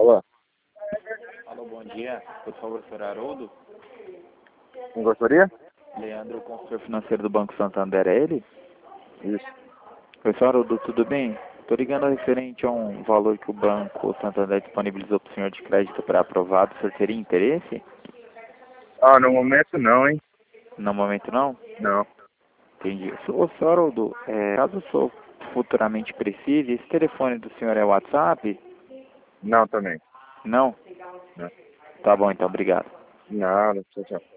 Olá, Alô, bom dia. Por favor, senhor Haroldo. quem gostaria? Leandro, consultor financeiro do Banco Santander, é ele? Isso. Oi, senhor Haroldo, tudo bem? Estou ligando referente a um valor que o Banco Santander disponibilizou para o senhor de crédito para aprovado. O senhor teria interesse? Ah, no momento não, hein? No momento não? Não. Entendi. Ô, senhor Haroldo, caso o senhor futuramente precise, esse telefone do senhor é o WhatsApp? Não também. Não? Não. Tá bom, então, obrigado. Nada, tchau, tchau.